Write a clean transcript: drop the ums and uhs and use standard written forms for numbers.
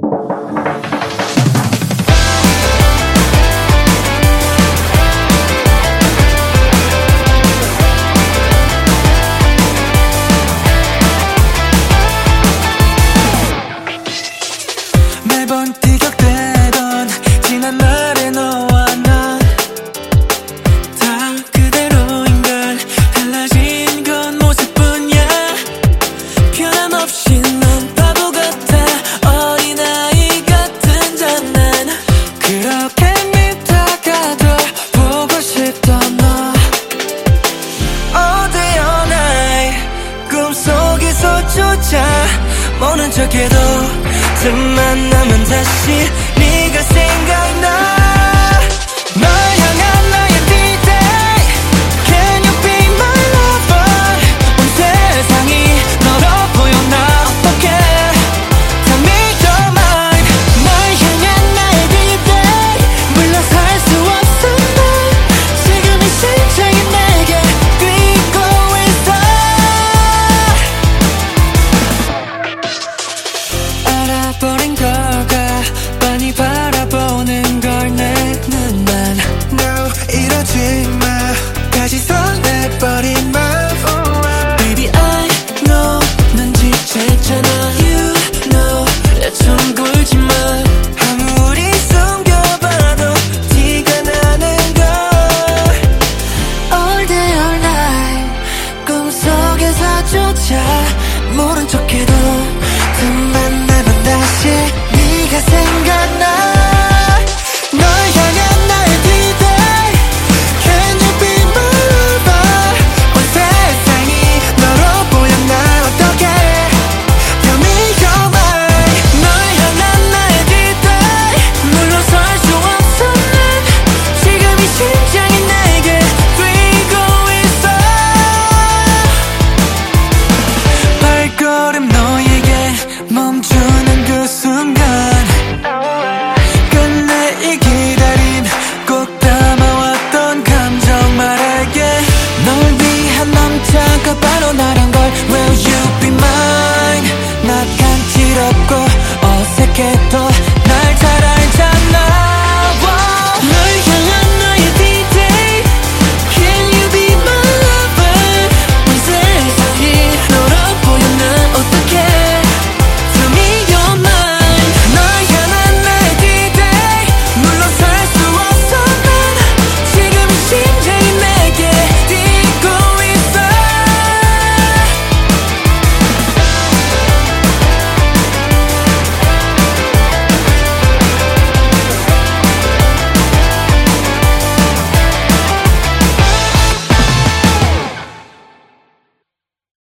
매번 티격태던 지난 날의 너와 난 다 그대로인걸. 달라진 건 모습뿐이야. 변함없이 넌 바보 같아. 어린아이 같은 장난. 그렇게 믿다가도 보고 싶던 너 어디여 나의 꿈속에서조차 모른 척해도 틈만 나면 다시 네가 생각나. 널 향한 나의 D-Day Can you be my lover. 온 세상이 너로 보여 나 어떡해 Tell me you're mine. 널 향한 나의 D-Day 물러설 수 없어 난 지금 이 심장이 내게 뛰고 있어. 알아버린 걸까 빤히 바라보는 걸 내 눈만. No 이러지 마 다시 설레버린 맘. Baby I know 넌 지쳤잖아. You know 내 좀 굴지 마. 아무리 숨겨봐도 티가 나는 걸. All day all night 꿈속에서조차 모른 척해도 틈만 나면 다시 네가 생각나. 널 향한 나의 D-Day Can you be my lover. 온 세상이 너로 보여 나 어떡해 Tell me you're mine. 널 향한 나의 D-Day 물러설 수 없어 난 지금 이 심장이 내게 뛰고 있어. 발걸음 너에게 멈추는 그 순간 끝내 이 기다림 꼭 담아왔던 감정 말할게. 널 위한 남자가 바로 나란 걸. Will you be mine. 나 간지럽고 어색해